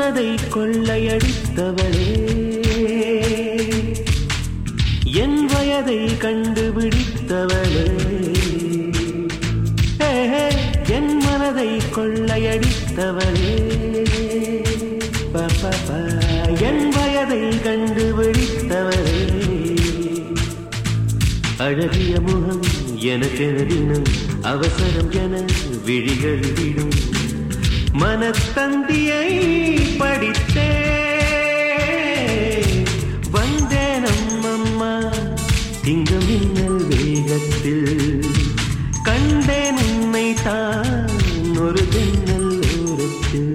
மனதை கொள்ளையடித்தவளே, என் வயதை கண்டுபிடித்தவளே, என் மனதை கொள்ளையடித்தவளே, என் வயதை கண்டுபிடித்தவளே. அழகிய முகம் எனக்கென தினம் அவசரம் என விழிகள் விடும். மனத்தந்தியை படித்தே வந்தேனம் அம்மா, இங்கு மின்னல் வேகத்தில் கண்டேன் உன்னை தான் ஒரு ஜன்னல் ஓரத்தில்.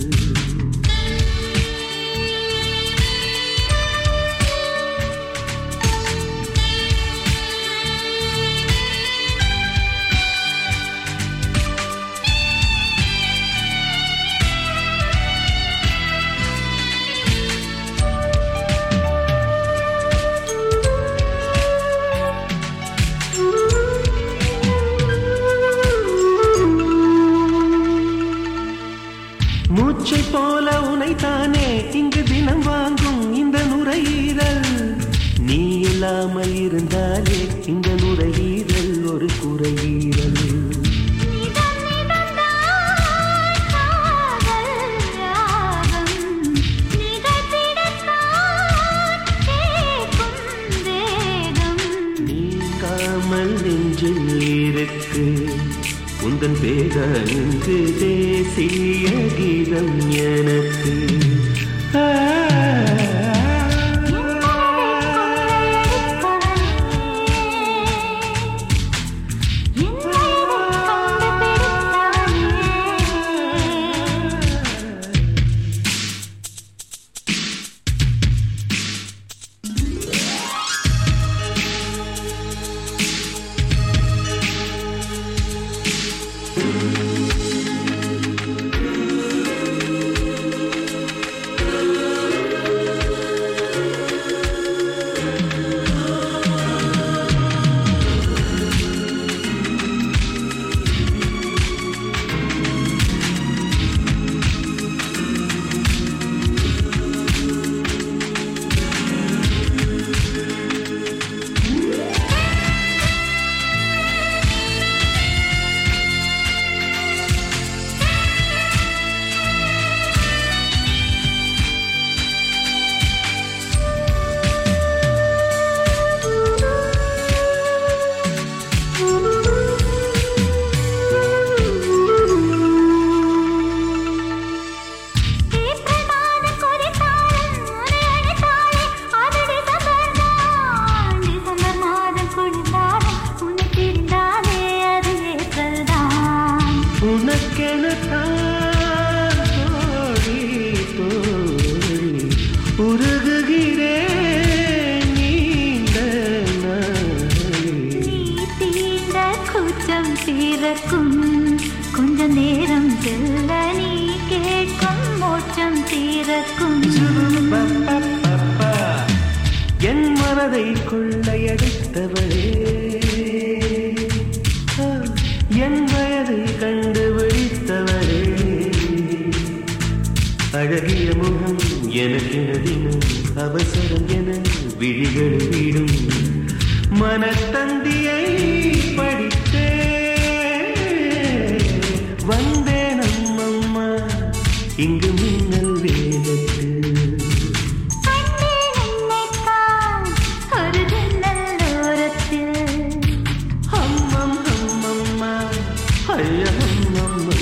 மூச்சை போல உனைத்தானே இங்கு தினம் வாங்கும் இந்த நுரையீரல். நீ இல்லாமல் இருந்தாலே இந்த நுரையீரல் ஒரு குறையீரல். நீங்காமல் நெஞ்சில் இருக்கு உந்தன் பேரங்கு தேசிய கீதம் எனக்கு. கொஞ்ச நேரம் செல்ல நீ கேட்கும் மோட்சம் தீரக்கும். என் மனதை கொள்ளையடித்தவளே, என் வயதை கண்டுபிடித்தவளே. அழகிய முகம் எனக்கென தினம் அவசரம் என விழிகள் விடும். மனத்தந்தியை படித்தே வந்தேன் அம்மம்மா, இங்கு மின்னல் வேகத்தில் ஒரு ஜன்னல் ஓரத்தில். அம்மம் அம்மம்மா ஐயா அம்மம்மா.